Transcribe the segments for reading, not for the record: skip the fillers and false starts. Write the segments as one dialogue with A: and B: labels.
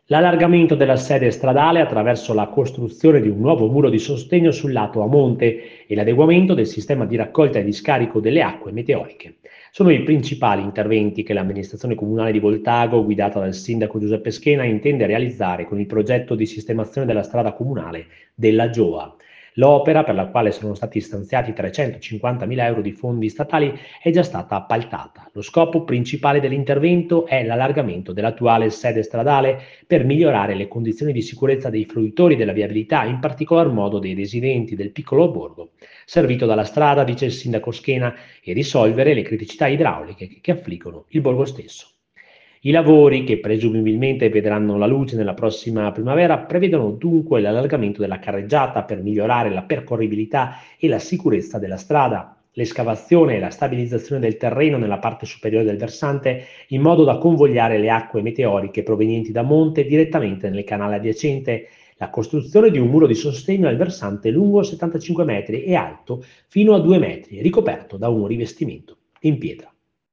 A: L'allargamento della sede stradale attraverso la costruzione di un nuovo muro di sostegno sul lato a monte e l'adeguamento del sistema di raccolta e di scarico delle acque meteoriche. Sono i principali interventi che l'amministrazione comunale di Voltago, guidata dal sindaco Giuseppe Schena, intende realizzare con il progetto di sistemazione della strada comunale della Gioa. L'opera, per la quale sono stati stanziati 350.000 euro di fondi statali, è già stata appaltata. Lo scopo principale dell'intervento è l'allargamento dell'attuale sede stradale per migliorare le condizioni di sicurezza dei fruitori della viabilità, in particolar modo dei residenti del piccolo borgo, servito dalla strada, dice il sindaco Schena, e risolvere le criticità idrauliche che affliggono il borgo stesso. I lavori, che presumibilmente vedranno la luce nella prossima primavera, prevedono dunque l'allargamento della carreggiata per migliorare la percorribilità e la sicurezza della strada, l'escavazione e la stabilizzazione del terreno nella parte superiore del versante, in modo da convogliare le acque meteoriche provenienti da monte direttamente nel canale adiacente, la costruzione di un muro di sostegno al versante lungo 75 metri e alto fino a 2 metri, ricoperto da un rivestimento in pietra.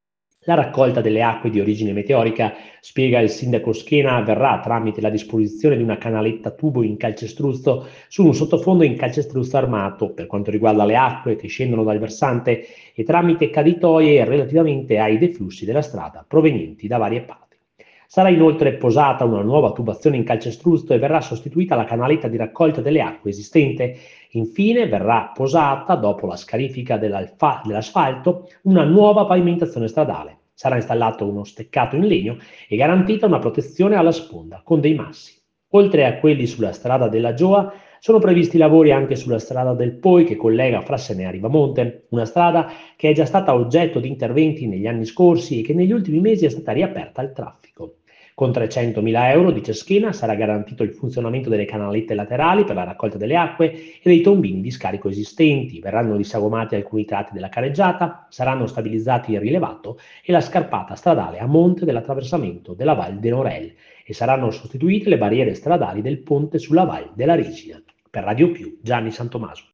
A: La raccolta delle acque di origine meteorica, spiega il sindaco Schena, avverrà tramite la disposizione di una canaletta tubo in calcestruzzo su un sottofondo in calcestruzzo armato per quanto riguarda le acque che scendono dal versante e tramite caditoie relativamente ai deflussi della strada provenienti da varie parti. Sarà inoltre posata una nuova tubazione in calcestruzzo e verrà sostituita la canaletta di raccolta delle acque esistente. Infine verrà posata, dopo la scarifica dell'asfalto, una nuova pavimentazione stradale. Sarà installato uno steccato in legno e garantita una protezione alla sponda con dei massi. Oltre a quelli sulla strada della Gioa, sono previsti lavori anche sulla strada del Poi che collega Frassenea a Rivamonte, una strada che è già stata oggetto di interventi negli anni scorsi e che negli ultimi mesi è stata riaperta al traffico. Con 300.000 euro, dice Schena, sarà garantito il funzionamento delle canalette laterali per la raccolta delle acque e dei tombini di scarico esistenti, verranno disagomati alcuni tratti della careggiata, saranno stabilizzati il rilevato e la scarpata stradale a monte dell'attraversamento della Val de Norel e saranno sostituite le barriere stradali del ponte sulla Val della Regina. Per Radio Più, Gianni Santomaso.